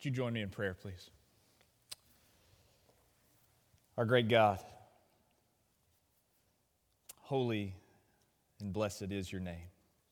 you join me in prayer, please? Our great God, holy and blessed is your name.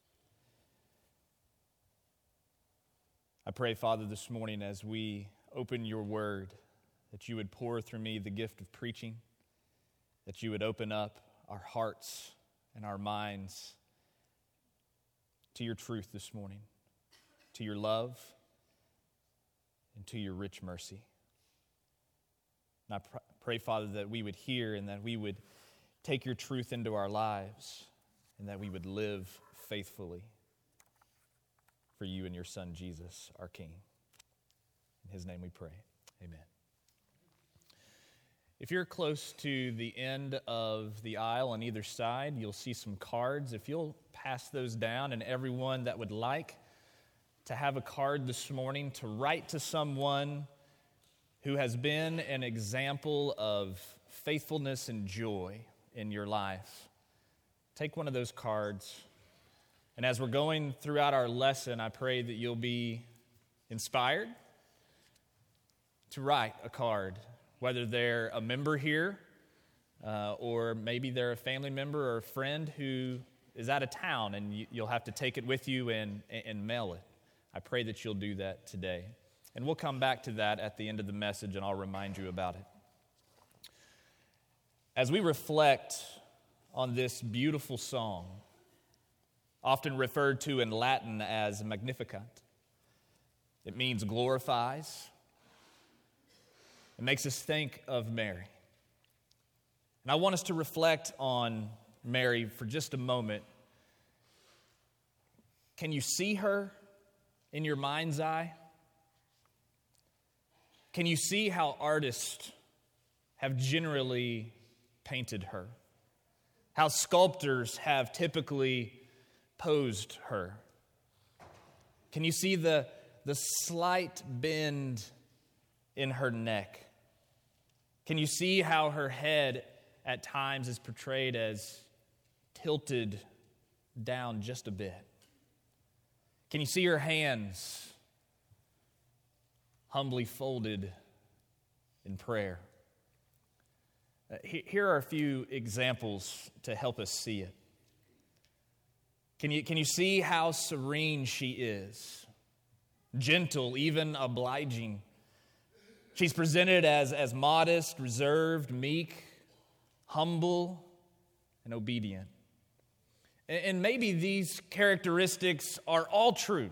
I pray, Father, this morning as we open your word, that you would pour through me the gift of preaching, that you would open up our hearts and our minds to your truth this morning, to your love, and to your rich mercy. And I pray, Father, that we would hear and that we would take your truth into our lives and that we would live faithfully for you and your Son, Jesus, our King. In his name we pray. Amen. If you're close to the end of the aisle on either side, you'll see some cards. If you'll pass those down, and everyone that would like to have a card this morning to write to someone who has been an example of faithfulness and joy in your life, take one of those cards. And as we're going throughout our lesson, I pray that you'll be inspired to write a card, whether they're a member here or maybe they're a family member or a friend who is out of town and you'll have to take it with you and mail it. I pray that you'll do that today. And we'll come back to that at the end of the message and I'll remind you about it. As we reflect on this beautiful song, often referred to in Latin as Magnificat. It means glorifies. It makes us think of Mary. And I want us to reflect on Mary for just a moment. Can you see her in your mind's eye? Can you see how artists have generally painted her? How sculptors have typically posed her? Can you see the slight bend in her neck? Can you see how her head at times is portrayed as tilted down just a bit? Can you see her hands humbly folded in prayer? Here are a few examples to help us see it. Can you see how serene she is? Gentle, even obliging. She's presented as modest, reserved, meek, humble, and obedient. And maybe these characteristics are all true.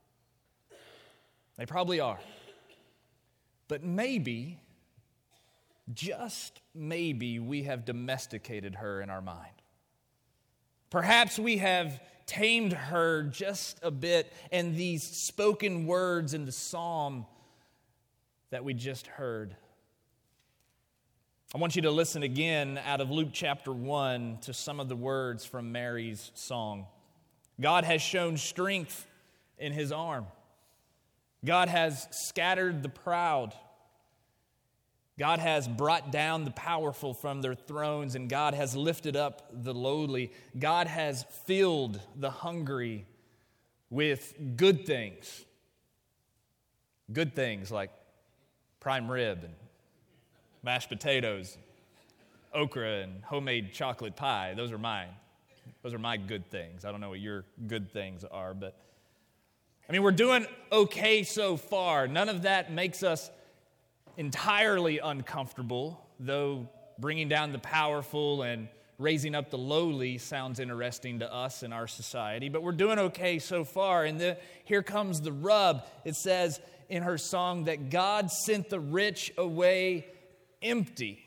They probably are. But maybe, just maybe, we have domesticated her in our mind. Perhaps we have tamed her just a bit, and these spoken words in the psalm that we just heard. I want you to listen again out of Luke chapter 1 to some of the words from Mary's song. God has shown strength in his arm. God has scattered the proud. God has brought down the powerful from their thrones, and God has lifted up the lowly. God has filled the hungry with good things. Good things like prime rib and mashed potatoes, okra and homemade chocolate pie. Those are mine. Those are my good things. I don't know what your good things are, but we're doing okay so far. None of that makes us entirely uncomfortable, though bringing down the powerful and raising up the lowly sounds interesting to us in our society. But we're doing okay so far. And here comes the rub. It says in her song that God sent the rich away empty.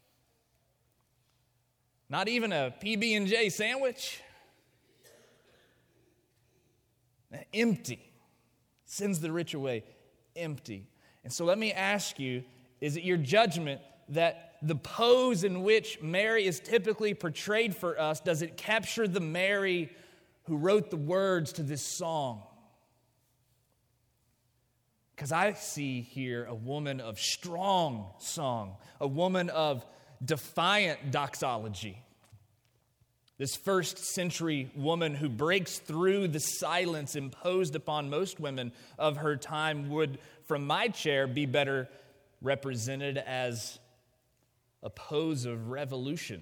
Not even a PB&J sandwich. Empty. Sends the rich away empty. And so let me ask you, is it your judgment that the pose in which Mary is typically portrayed for us, does it capture the Mary who wrote the words to this song? Because I see here a woman of strong song, a woman of defiant doxology. This first century woman who breaks through the silence imposed upon most women of her time would from my chair, be better represented as a pose of revolution.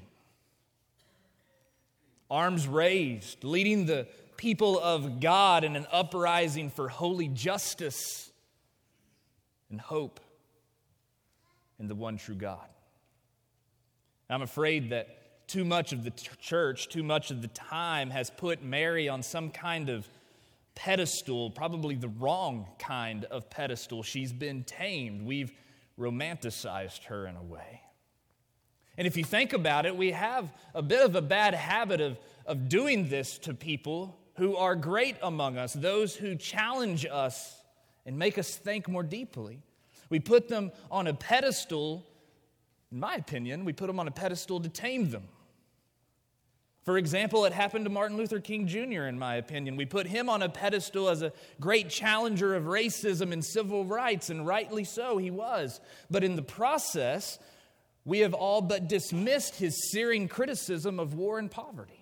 Arms raised, leading the people of God in an uprising for holy justice and hope in the one true God. I'm afraid that too much of the church, too much of the time has put Mary on some kind of pedestal, probably the wrong kind of pedestal. She's been tamed. We've romanticized her in a way. And if you think about it, we have a bit of a bad habit of doing this to people who are great among us, those who challenge us and make us think more deeply. We put them on a pedestal, in my opinion, we put them on a pedestal to tame them. For example, it happened to Martin Luther King Jr., in my opinion. We put him on a pedestal as a great challenger of racism and civil rights, and rightly so, he was. But in the process, we have all but dismissed his searing criticism of war and poverty.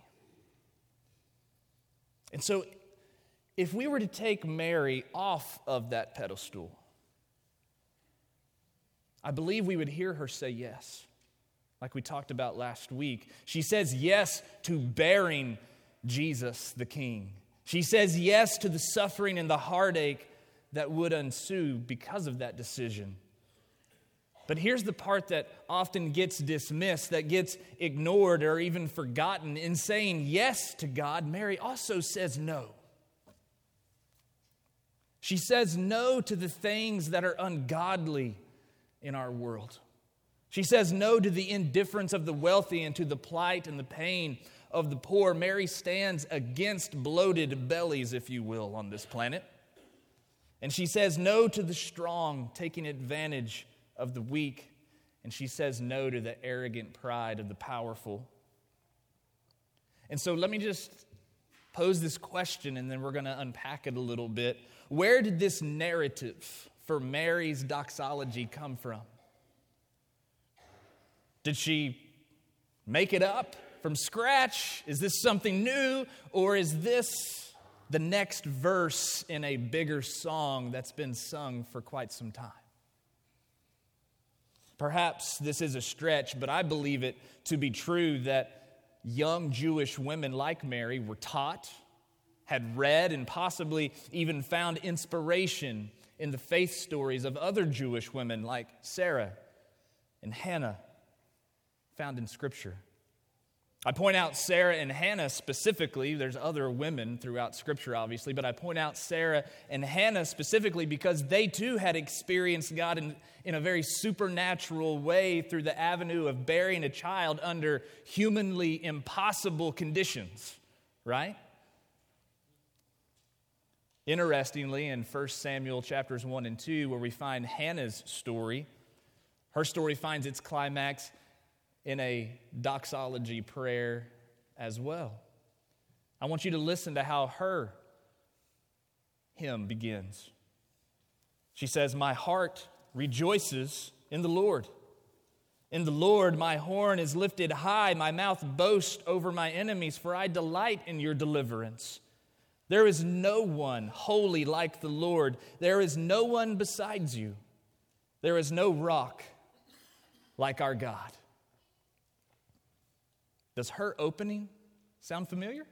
And so, if we were to take Mary off of that pedestal, I believe we would hear her say yes, like we talked about last week. She says yes to bearing Jesus the King. She says yes to the suffering and the heartache that would ensue because of that decision. But here's the part that often gets dismissed, that gets ignored or even forgotten. In saying yes to God, Mary also says no. She says no to the things that are ungodly in our world. She says no to the indifference of the wealthy and to the plight and the pain of the poor. Mary stands against bloated bellies, if you will, on this planet. And she says no to the strong taking advantage of the weak, and she says no to the arrogant pride of the powerful. And so let me just pose this question, and then we're going to unpack it a little bit. Where did this narrative for Mary's doxology come from? Did she make it up from scratch? Is this something new, or is this the next verse in a bigger song that's been sung for quite some time? Perhaps this is a stretch, but I believe it to be true that young Jewish women like Mary were taught, had read, and possibly even found inspiration in the faith stories of other Jewish women like Sarah and Hannah found in Scripture. I point out Sarah and Hannah specifically. There's other women throughout Scripture, obviously, but I point out Sarah and Hannah specifically because they too had experienced God in a very supernatural way through the avenue of bearing a child under humanly impossible conditions, right? Interestingly, in 1 Samuel chapters 1 and 2, where we find Hannah's story, her story finds its climax in a doxology prayer as well. I want you to listen to how her hymn begins. She says, "My heart rejoices in the Lord. In the Lord my horn is lifted high, my mouth boasts over my enemies, for I delight in your deliverance. There is no one holy like the Lord. There is no one besides you. There is no rock like our God." Does her opening sound familiar?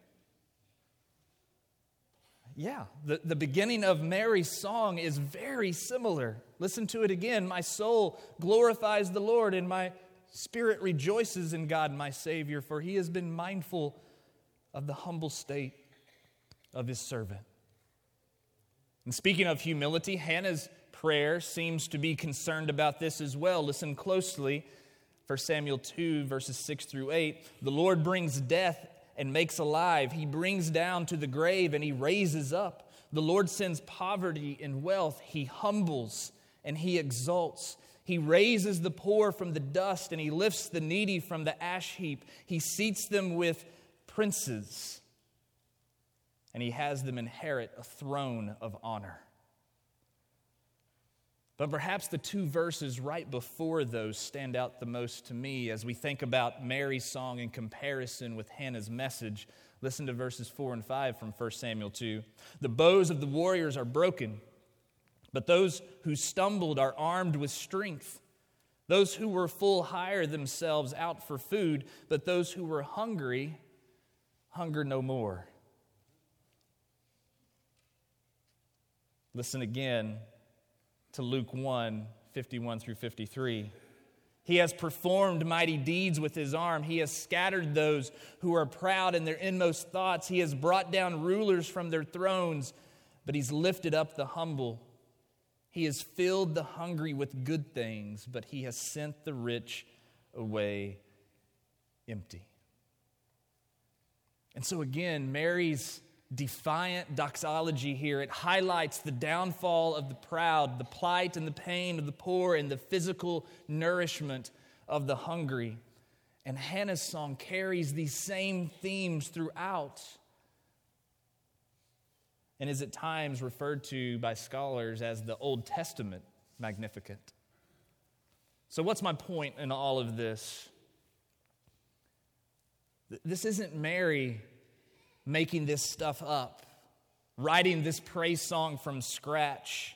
Yeah, the beginning of Mary's song is very similar. Listen to it again. "My soul glorifies the Lord, and my spirit rejoices in God my Savior, for he has been mindful of the humble state of his servant." And speaking of humility, Hannah's prayer seems to be concerned about this as well. Listen closely. 1 Samuel 2, verses 6 through 8. "The Lord brings death and makes alive. He brings down to the grave and he raises up. The Lord sends poverty and wealth. He humbles and he exalts. He raises the poor from the dust and he lifts the needy from the ash heap. He seats them with princes and he has them inherit a throne of honor." But perhaps the two verses right before those stand out the most to me as we think about Mary's song in comparison with Hannah's message. Listen to verses 4 and 5 from 1 Samuel 2. "The bows of the warriors are broken. But those who stumbled are armed with strength. Those who were full hire themselves out for food, but those who were hungry hunger no more. Listen again to Luke 1, 51 through 53. He has performed mighty deeds with his arm. He has scattered those who are proud in their inmost thoughts. He has brought down rulers from their thrones, but he's lifted up the humble. He has filled the hungry with good things, but he has sent the rich away empty. And so again, Mary's defiant doxology here, it highlights the downfall of the proud, the plight and the pain of the poor, and the physical nourishment of the hungry. And Hannah's song carries these same themes throughout, and is at times referred to by scholars as the Old Testament Magnificat. So what's my point in all of this? This isn't Mary making this stuff up, writing this praise song from scratch.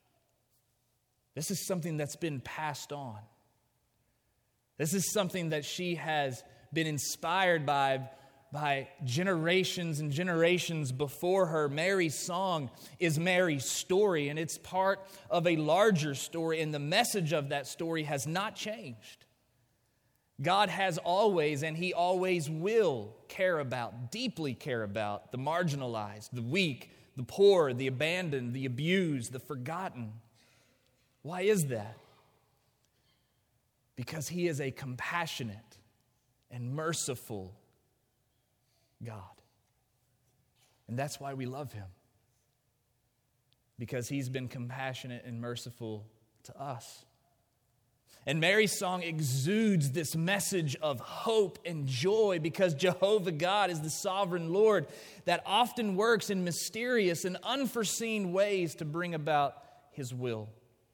This is something that's been passed on. This is something that she has been inspired by generations and generations before her. Mary's song is Mary's story, and it's part of a larger story, and the message of that story has not changed. God has always, and He always will deeply care about the marginalized, the weak, the poor, the abandoned, the abused, the forgotten. Why is that? Because He is a compassionate and merciful God. And that's why we love Him. Because He's been compassionate and merciful to us. And Mary's song exudes this message of hope and joy because Jehovah God is the sovereign Lord that often works in mysterious and unforeseen ways to bring about His will.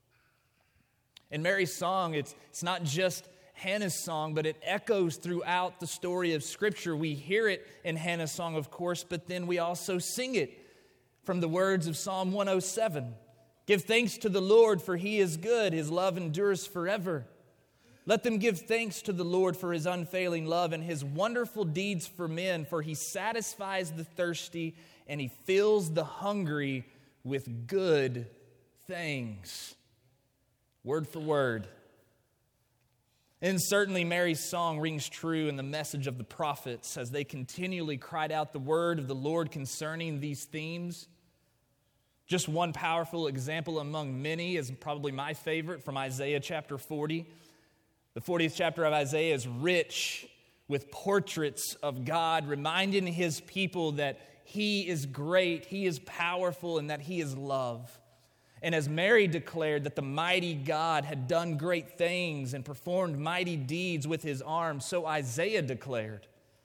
And Mary's song, it's not just Hannah's song, but it echoes throughout the story of Scripture. We hear it in Hannah's song, of course, but then we also sing it from the words of Psalm 107. Give thanks to the Lord, for He is good. His love endures forever. Let them give thanks to the Lord for His unfailing love and His wonderful deeds for men, for He satisfies the thirsty and He fills the hungry with good things. Word for word. And certainly Mary's song rings true in the message of the prophets as they continually cried out the word of the Lord concerning these themes. Just one powerful example among many is probably my favorite from Isaiah chapter 40. The 40th chapter of Isaiah is rich with portraits of God, reminding His people that He is great, He is powerful, and that He is love. And as Mary declared that the mighty God had done great things and performed mighty deeds with His arm, so Isaiah declared,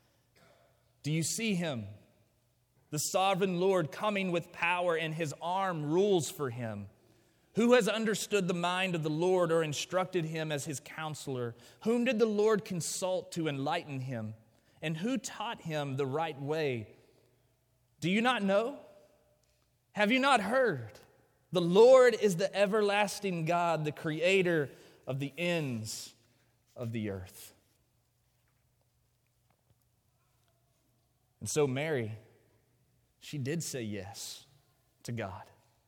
do you see Him? The sovereign Lord coming with power, and His arm rules for Him. Who has understood the mind of the Lord or instructed Him as His counselor? Whom did the Lord consult to enlighten Him? And who taught Him the right way? Do you not know? Have you not heard? The Lord is the everlasting God, the creator of the ends of the earth. And so Mary, she did say yes to God.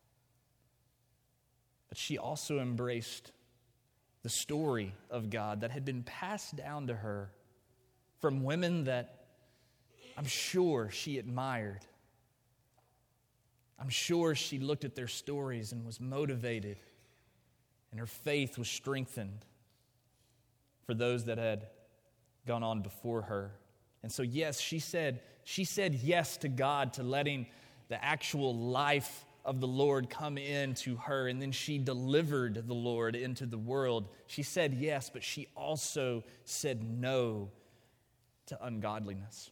But she also embraced the story of God that had been passed down to her from women that I'm sure she admired. I'm sure she looked at their stories and was motivated, and her faith was strengthened for those that had gone on before her. And so, yes, she said yes to God, to letting the actual life of the Lord come into her, and then she delivered the Lord into the world. She said yes, but she also said no to ungodliness.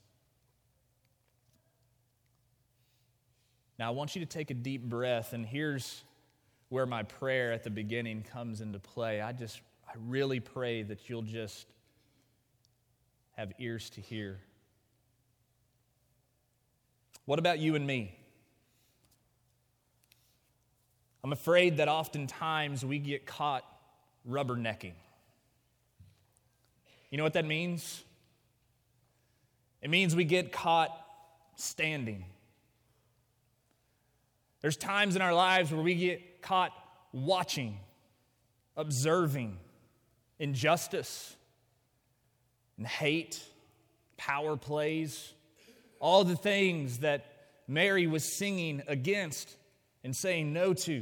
Now, I want you to take a deep breath, and here's where my prayer at the beginning comes into play. I really pray that you'll just have ears to hear. What about you and me? I'm afraid that oftentimes we get caught rubbernecking. You know what that means? It means we get caught standing. There's times in our lives where we get caught watching, observing injustice and hate, power plays, all the things that Mary was singing against and saying no to.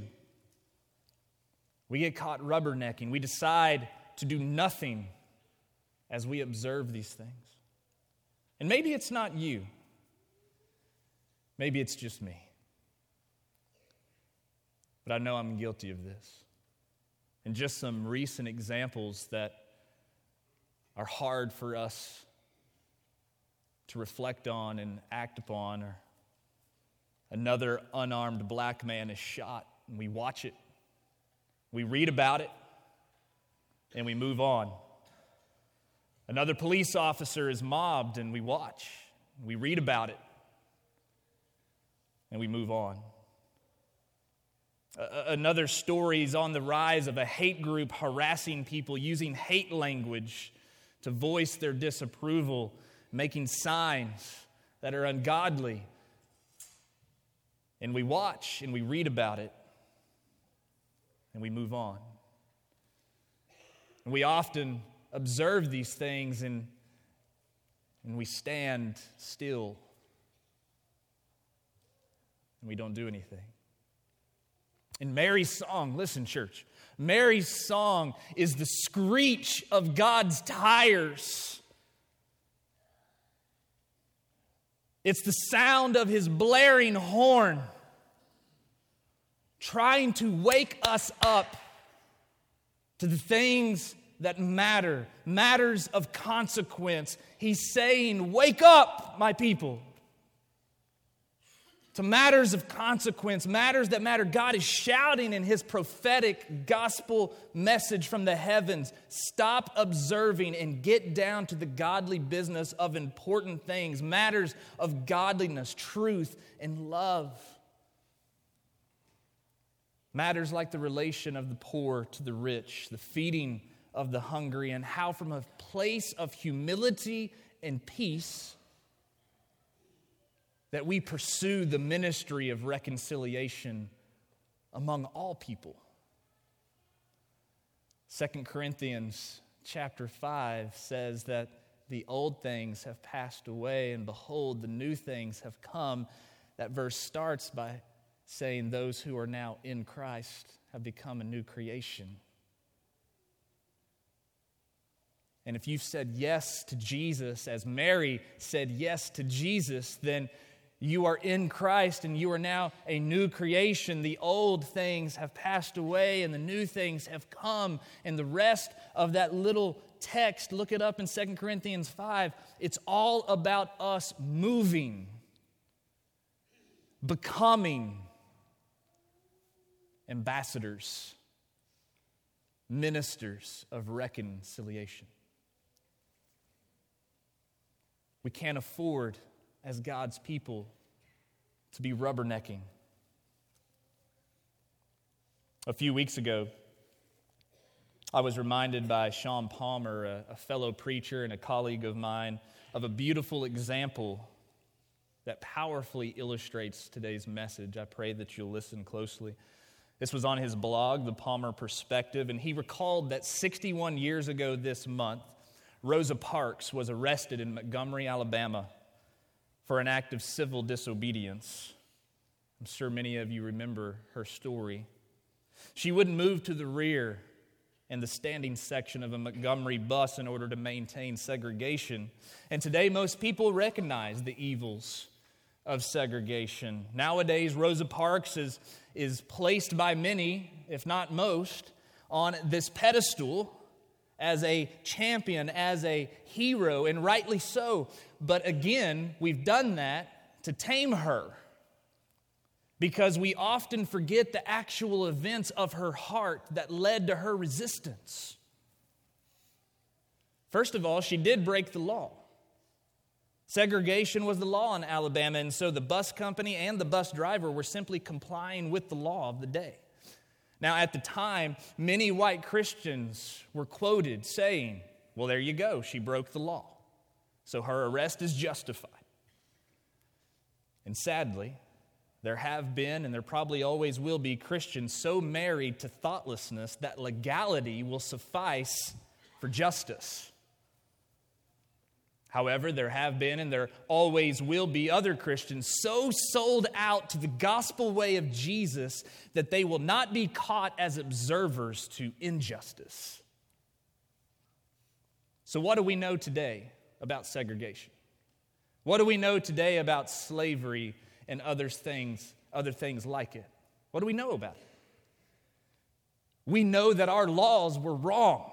We get caught rubbernecking. We decide to do nothing as we observe these things. And maybe it's not you. Maybe it's just me. But I know I'm guilty of this. And just some recent examples that are hard for us to reflect on and act upon are another unarmed black man is shot, and we watch it. We read about it, and we move on. Another police officer is mobbed, and we watch. We read about it, and we move on. Another story is on the rise of a hate group harassing people using hate language to voice their disapproval, making signs that are ungodly. And we watch and we read about it, and we move on. And we often observe these things and we stand still, and we don't do anything. In Mary's song, listen, church, Mary's song is the screech of God's tires. It's the sound of his blaring horn, trying to wake us up to the things that matter, matters of consequence. He's saying, wake up, my people. To matters of consequence, matters that matter. God is shouting in his prophetic gospel message from the heavens. Stop observing and get down to the godly business of important things, matters of godliness, truth, and love. Matters like the relation of the poor to the rich, the feeding of the hungry, and how from a place of humility and peace that we pursue the ministry of reconciliation among all people. 2 Corinthians chapter 5 says that the old things have passed away, and behold, the new things have come. That verse starts by saying those who are now in Christ have become a new creation. And if you've said yes to Jesus, as Mary said yes to Jesus, then you are in Christ and you are now a new creation. The old things have passed away and the new things have come. And the rest of that little text, look it up in 2 Corinthians 5, it's all about us moving, becoming ambassadors, ministers of reconciliation. We can't afford, as God's people, to be rubbernecking. A few weeks ago, I was reminded by Sean Palmer, a fellow preacher and a colleague of mine, of a beautiful example that powerfully illustrates today's message. I pray that you'll listen closely. This was on his blog, The Palmer Perspective, and he recalled that 61 years ago this month, Rosa Parks was arrested in Montgomery, Alabama, for an act of civil disobedience. I'm sure many of you remember her story. She wouldn't move to the rear in the standing section of a Montgomery bus in order to maintain segregation. And today, most people recognize the evils of segregation. Nowadays, Rosa Parks is placed by many, if not most, on this pedestal as a champion, as a hero, and rightly so. But again, we've done that to tame her, because we often forget the actual events of her heart that led to her resistance. First of all, she did break the law. Segregation was the law in Alabama, and so the bus company and the bus driver were simply complying with the law of the day. Now, at the time, many white Christians were quoted saying, well, there you go, she broke the law, so her arrest is justified. And sadly, there have been, and there probably always will be, Christians so married to thoughtlessness that legality will suffice for justice. However, there have been, and there always will be, other Christians so sold out to the gospel way of Jesus that they will not be caught as observers to injustice. So what do we know today about segregation? What do we know today about slavery and other things like it? What do we know about it? We know that our laws were wrong.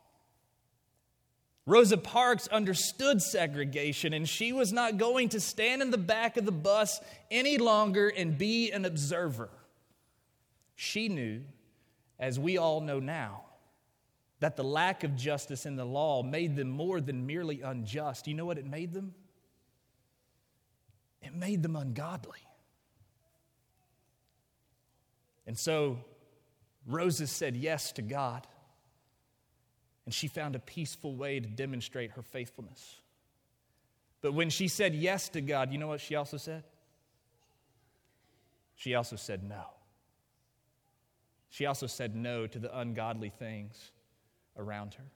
Rosa Parks understood segregation, and she was not going to stand in the back of the bus any longer and be an observer. She knew, as we all know now, that the lack of justice in the law made them more than merely unjust. You know what it made them? It made them ungodly. And so Rosa said yes to God, and she found a peaceful way to demonstrate her faithfulness. But when she said yes to God, you know what she also said? She also said no. She also said no to the ungodly things around her.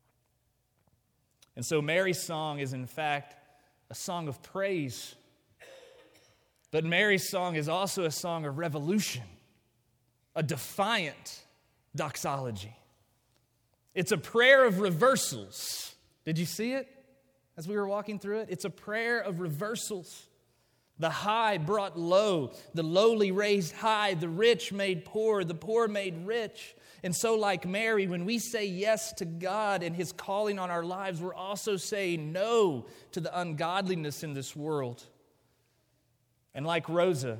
And so Mary's song is in fact a song of praise. But Mary's song is also a song of revolution, a defiant doxology. It's a prayer of reversals. Did you see it as we were walking through it? It's a prayer of reversals. The high brought low, the lowly raised high, the rich made poor, the poor made rich. And so like Mary, when we say yes to God and His calling on our lives, we're also saying no to the ungodliness in this world. And like Rosa,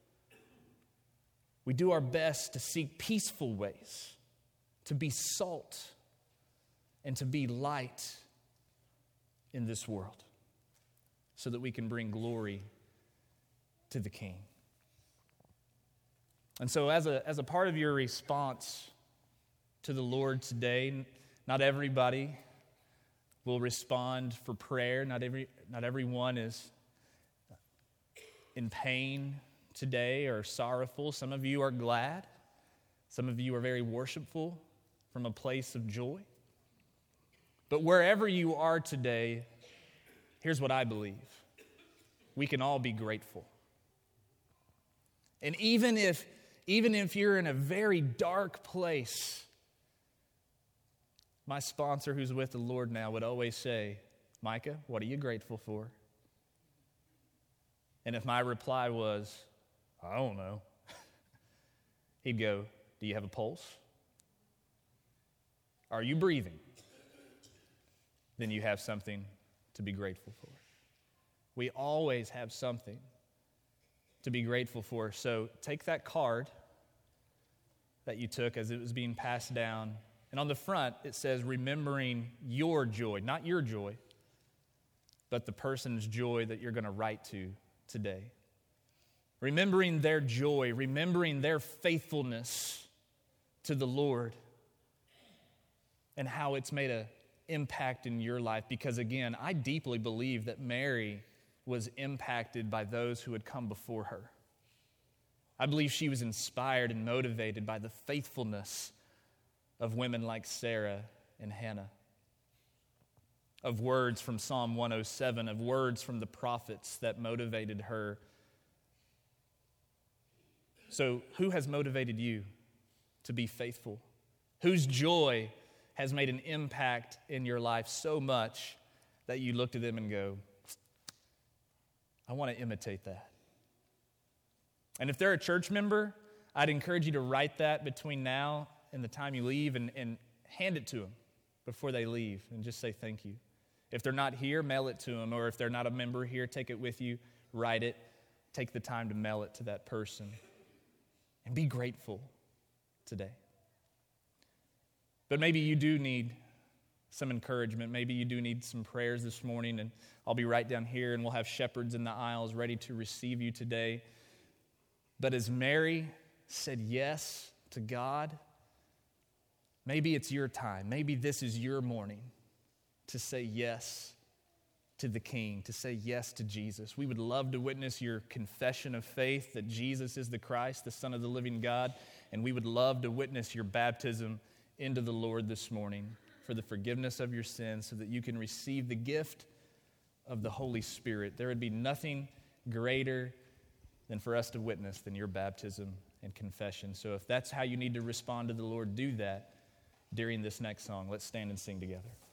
we do our best to seek peaceful ways, to be salt and to be light in this world so that we can bring glory to the King. And so as a part of your response to the Lord today, not everybody will respond for prayer. Not everyone is in pain today or sorrowful. Some of you are glad. Some of you are very worshipful from a place of joy. But wherever you are today, here's what I believe. We can all be grateful. And even if you're in a very dark place, my sponsor who's with the Lord now would always say, Micah, what are you grateful for? And if my reply was, I don't know, he'd go, do you have a pulse? Are you breathing? Then you have something to be grateful for. We always have something to be grateful for. So take that card that you took as it was being passed down, and on the front it says, remembering your joy, not your joy, but the person's joy that you're going to write to today. Remembering their joy, remembering their faithfulness to the Lord and how it's made an impact in your life. Because again, I deeply believe that Mary was impacted by those who had come before her. I believe she was inspired and motivated by the faithfulness of women like Sarah and Hannah, of words from Psalm 107, of words from the prophets that motivated her. So who has motivated you to be faithful? Whose joy has made an impact in your life so much that you look to them and go, I want to imitate that. And if they're a church member, I'd encourage you to write that between now and the time you leave and hand it to them before they leave and just say thank you. If they're not here, mail it to them. Or if they're not a member here, take it with you, write it, take the time to mail it to that person. And be grateful today. But maybe you do need some encouragement. Maybe you do need some prayers this morning, and I'll be right down here, and we'll have shepherds in the aisles ready to receive you today. But as Mary said yes to God, maybe it's your time. Maybe this is your morning to say yes to the King, to say yes to Jesus. We would love to witness your confession of faith that Jesus is the Christ, the Son of the living God, and we would love to witness your baptism into the Lord this morning for the forgiveness of your sins so that you can receive the gift of the Holy Spirit. There would be nothing greater than for us to witness than your baptism and confession. So if that's how you need to respond to the Lord, do that during this next song. Let's stand and sing together.